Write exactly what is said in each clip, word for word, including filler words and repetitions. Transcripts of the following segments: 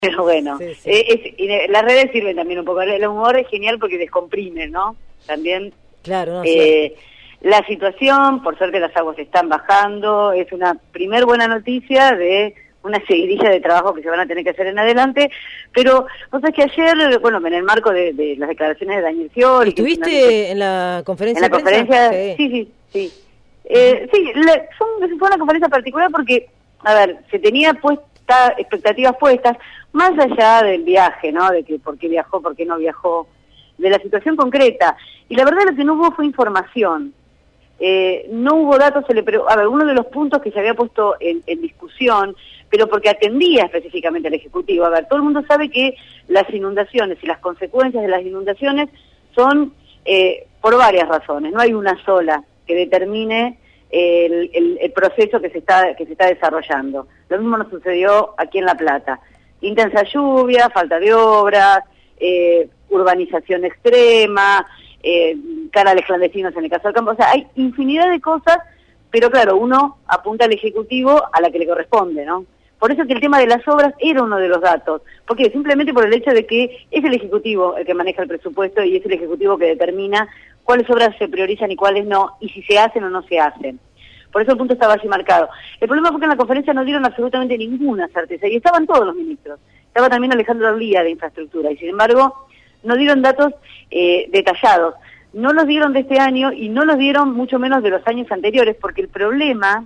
Pero bueno, sí, sí. Eh, es, y las redes sirven también un poco. El humor es genial porque descomprime, ¿no? También Claro, no, eh, la situación, por suerte las aguas están bajando, es una primer buena noticia de una seguidilla de trabajo que se van a tener que hacer en adelante, pero vos sabés que ayer, bueno, en el marco de, de las declaraciones de Daniel Scioli... ¿Estuviste que en la conferencia en la de prensa? conferencia? Sí, sí, sí. Sí, eh, sí la, fue, fue una conferencia particular porque, a ver, se tenía puesta, expectativas puestas, más allá del viaje, ¿no? De que por qué viajó, por qué no viajó, de la situación concreta. Y la verdad lo que no hubo fue información. Eh, no hubo datos, se le pre... a ver, uno de los puntos que se había puesto en, en discusión, pero porque atendía específicamente al Ejecutivo. A ver, todo el mundo sabe que las inundaciones y las consecuencias de las inundaciones son eh, por varias razones, no hay una sola que determine el, el, el proceso que se está que se está desarrollando. Lo mismo nos sucedió aquí en La Plata. Intensa lluvia, falta de obras, eh, urbanización extrema, eh, canales clandestinos en el caso del campo, o sea, hay infinidad de cosas, pero claro, uno apunta al Ejecutivo a la que le corresponde, ¿no? Por eso que el tema de las obras era uno de los datos, porque simplemente por el hecho de que es el Ejecutivo el que maneja el presupuesto y es el Ejecutivo que determina cuáles obras se priorizan y cuáles no, y si se hacen o no se hacen. Por eso el punto estaba allí marcado. El problema fue que en la conferencia no dieron absolutamente ninguna certeza, y estaban todos los ministros. Estaba también Alejandro Arlía de Infraestructura, y sin embargo no dieron datos eh, detallados. No los dieron de este año y no los dieron mucho menos de los años anteriores, porque el problema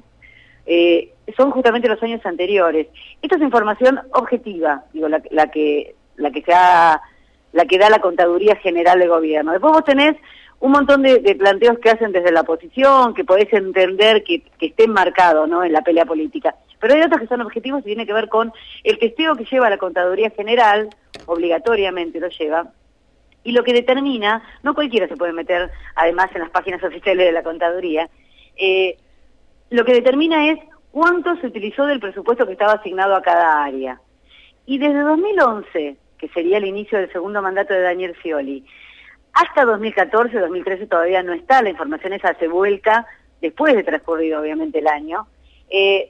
eh, son justamente los años anteriores. Esta es información objetiva, digo, la, la que la que se ha, la que da la Contaduría General de Gobierno. Después vos tenés un montón de, de planteos que hacen desde la oposición, que podés entender que, que estén marcados, ¿no?, en la pelea política. Pero hay otros que son objetivos y tiene que ver con el testeo que lleva la Contaduría General, obligatoriamente lo lleva, y lo que determina, no cualquiera se puede meter además en las páginas oficiales de la Contaduría, eh, lo que determina es cuánto se utilizó del presupuesto que estaba asignado a cada área. Y desde dos mil once, que sería el inicio del segundo mandato de Daniel Scioli, hasta dos mil catorce, dos mil trece todavía no está, la información esa se vuelca después de transcurrido obviamente el año, eh,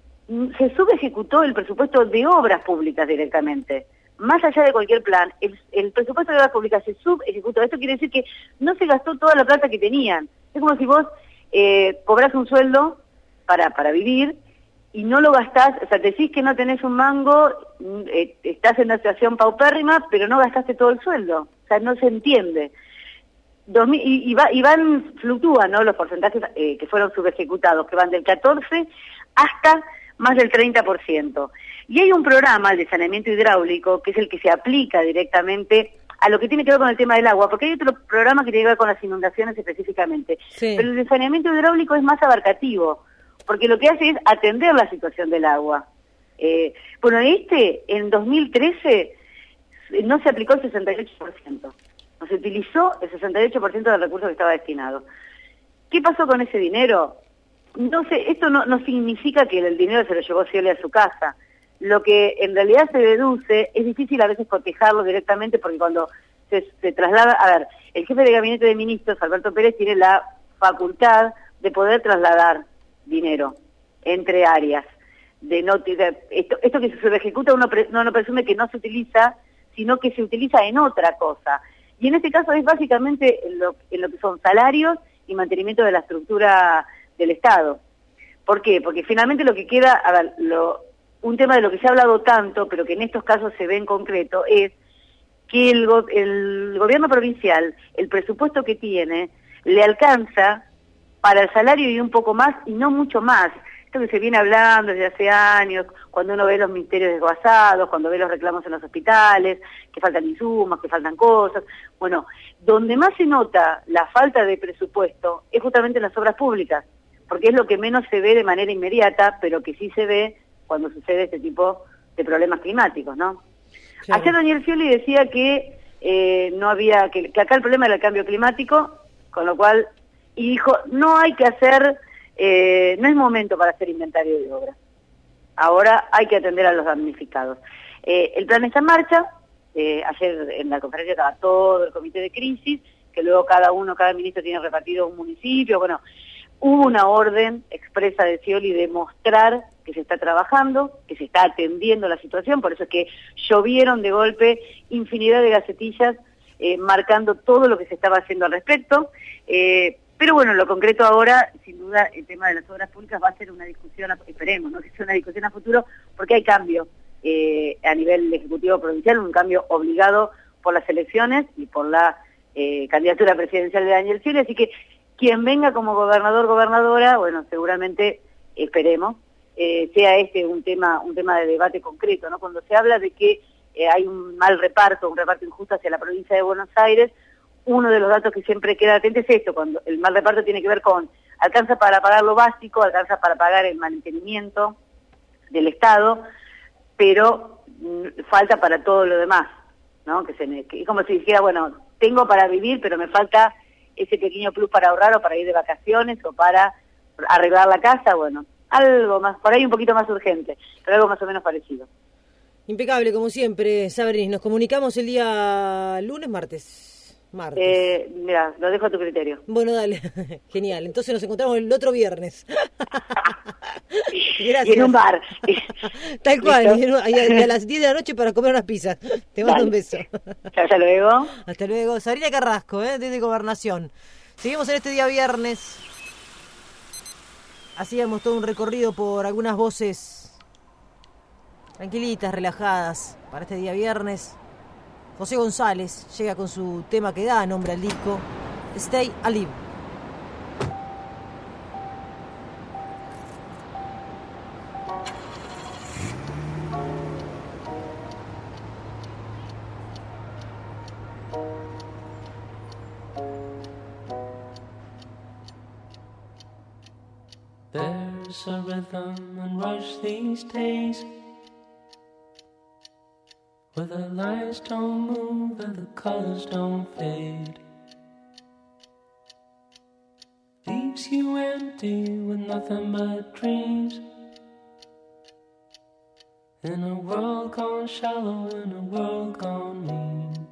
se subejecutó el presupuesto de obras públicas directamente. Más allá de cualquier plan, el, el presupuesto de obras públicas se subejecutó. Esto quiere decir que no se gastó toda la plata que tenían. Es como si vos eh, cobrás un sueldo para, para vivir y no lo gastás, o sea, te decís que no tenés un mango, eh, estás en una situación paupérrima, pero no gastaste todo el sueldo. O sea, no se entiende. Dos mil, y, y, va, y van, fluctúan, ¿no?, los porcentajes eh, que fueron subejecutados, que van del catorce hasta más del treinta por ciento. Y hay un programa, el de saneamiento hidráulico, que es el que se aplica directamente a lo que tiene que ver con el tema del agua, porque hay otro programa que tiene que ver con las inundaciones específicamente. Sí. Pero el de saneamiento hidráulico es más abarcativo, porque lo que hace es atender la situación del agua. Eh, bueno, este, en dos mil trece, no se aplicó el sesenta y ocho por ciento. No se utilizó el sesenta y ocho por ciento del recurso que estaba destinado. ¿Qué pasó con ese dinero? No sé, esto no, no significa que el dinero se lo llevó Scioli a su casa. Lo que en realidad se deduce, es difícil a veces cotejarlo directamente porque cuando se, se traslada, a ver, el jefe de gabinete de ministros, Alberto Pérez, tiene la facultad de poder trasladar dinero entre áreas. De no, de, esto, esto que se ejecuta uno, pre, no, no presume que no se utiliza, sino que se utiliza en otra cosa. Y en este caso es básicamente en lo, en lo que son salarios y mantenimiento de la estructura del Estado. ¿Por qué? Porque finalmente lo que queda, a ver, lo, un tema de lo que se ha hablado tanto, pero que en estos casos se ve en concreto, es que el, go, el gobierno provincial, el presupuesto que tiene, le alcanza para el salario y un poco más, y no mucho más. Esto que se viene hablando desde hace años, cuando uno ve los ministerios desguazados, cuando ve los reclamos en los hospitales, que faltan insumos, que faltan cosas. Bueno, donde más se nota la falta de presupuesto es justamente en las obras públicas, porque es lo que menos se ve de manera inmediata, pero que sí se ve cuando sucede este tipo de problemas climáticos, ¿no? Claro. Ayer Daniel Scioli decía que eh, no había, que, que acá el problema era el cambio climático, con lo cual, y dijo, no hay que hacer, eh, no es momento para hacer inventario de obras. Ahora hay que atender a los damnificados. Eh, el plan está en marcha, eh, ayer en la conferencia estaba todo el comité de crisis, que luego cada uno, cada ministro tiene repartido un municipio, bueno, hubo una orden expresa de Scioli de mostrar que se está trabajando, que se está atendiendo la situación, por eso es que llovieron de golpe infinidad de gacetillas eh, marcando todo lo que se estaba haciendo al respecto. Eh, pero bueno, lo concreto ahora, sin duda, el tema de las obras públicas va a ser una discusión, esperemos, ¿no? Que sea una discusión a futuro, porque hay cambio eh, a nivel ejecutivo provincial, un cambio obligado por las elecciones y por la eh, candidatura presidencial de Daniel Scioli, así que quien venga como gobernador, gobernadora, bueno, seguramente, esperemos, eh, sea este un tema un tema de debate concreto, ¿no? Cuando se habla de que eh, hay un mal reparto, un reparto injusto hacia la provincia de Buenos Aires, uno de los datos que siempre queda latente es esto, cuando el mal reparto tiene que ver con, alcanza para pagar lo básico, alcanza para pagar el mantenimiento del Estado, pero mm, falta para todo lo demás, ¿no? Que, se, que es como si dijera, bueno, tengo para vivir, pero me falta ese pequeño plus para ahorrar o para ir de vacaciones o para arreglar la casa, bueno, algo más, por ahí un poquito más urgente, pero algo más o menos parecido. Impecable, como siempre, Sabrina. Nos comunicamos el día lunes, martes. Martes. Eh, mira, lo dejo a tu criterio. Bueno, dale. Genial. Entonces nos encontramos el otro viernes. Gracias. Y en un bar. Tal cual. Y, en, y a las diez de la noche para comer unas pizzas. Te mando dale. Un beso. Hasta luego. Hasta luego. Sabrina Carrasco, ¿eh? Desde Gobernación. Seguimos en este día viernes. Hacíamos todo un recorrido por algunas voces tranquilitas, relajadas, para este día viernes. José González llega con su tema que da nombre al disco, Stay Alive. There's a rhythm and rush these days, where the lines don't move and the colors don't fade. Leaves you empty with nothing but dreams, in a world gone shallow, in a world gone mean.